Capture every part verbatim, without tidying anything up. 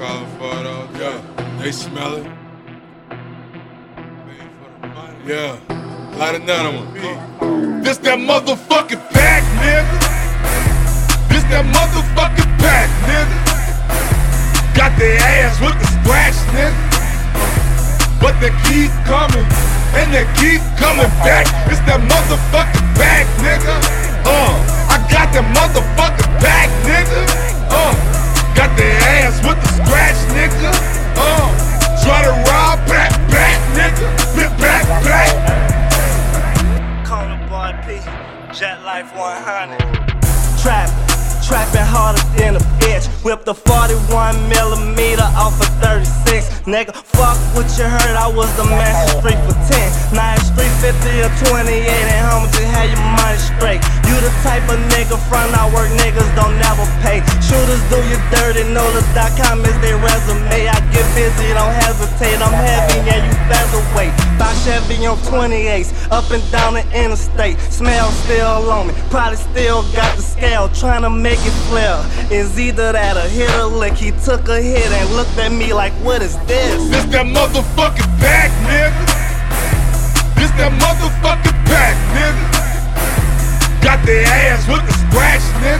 calling for it all day. They smell it. Yeah, light another one. This that motherfucking pack, nigga. This that motherfucking pack, nigga. Got their ass with the scratch, nigga. But they keep coming, and they keep coming back. It's that motherfucking pack, nigga. Uh, I got that motherfucking pack, nigga. Uh, got their ass with the scratch, nigga. Uh, try to rob back, back, nigga. Back, back, back. Corner Boy P, Jet Life one hundred. Trapping, trapping harder than a bitch. Whipped a forty-one millimeter off a thirty-six. Nigga, fuck what you heard, I was the master street for ten. Now it's three fifty or twenty-eight, and homie, just have your money straight. You the type of nigga front out work, niggas don't never pay. Shooters do you dirty, know the dot com is their resume. I get busy, don't hesitate, I'm heavy and you featherweight. Buy Chevy on twenty-eights, up and down the interstate. Smell still on me, probably still got the scale, trying to make it flare. It's either that or hit a lick. He took a hit and looked at me like, what is this? This that motherfucking pack, nigga. This that motherfucking pack, nigga. Got their ass with the scratch, nigga.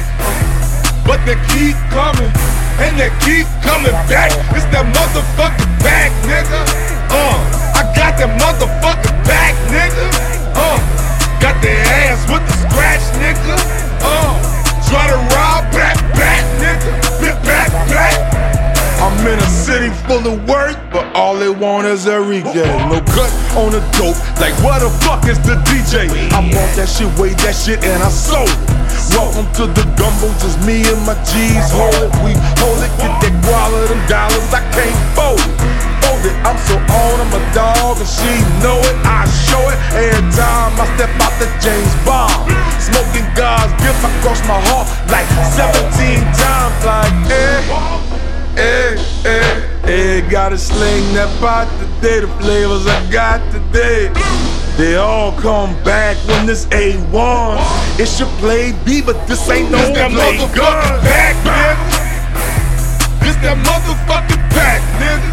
But they keep coming, and they keep coming back. It's that motherfucking pack, nigga. Uh, I got that motherfucking pack, nigga. Uh, got their ass with the scratch, nigga. Uh, try to rob back, back, nigga. Back, back, back. I'm in a city full of work, but all they want is a reggae. No cut on the dope, like what the fuck is the D J? I bought that shit, weighed that shit, and I sold it. Welcome to the gumbo, just me and my G's. Hold it, we hold it, get that guala, them dollars, I can't fold it. Fold it, I'm so on, I'm a dog, and she know it. I show it every time I step out the James Bond. Smoking God's gift, I cross my heart like seventeen times, like eh. Hey, hey, hey, gotta sling that pot today. The flavors I got today, they all come back when this A one. It should play B, but this ain't no this that play motherfucking gun. Pack, nigga. This that motherfucking pack, nigga.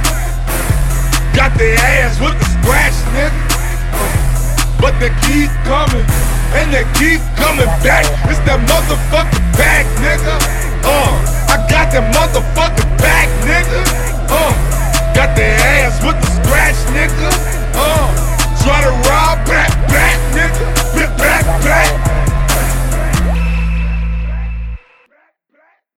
Got their ass with the scratch, nigga. But they keep coming, and they keep coming back. It's that motherfucking pack, nigga. Uh, I got that motherfucking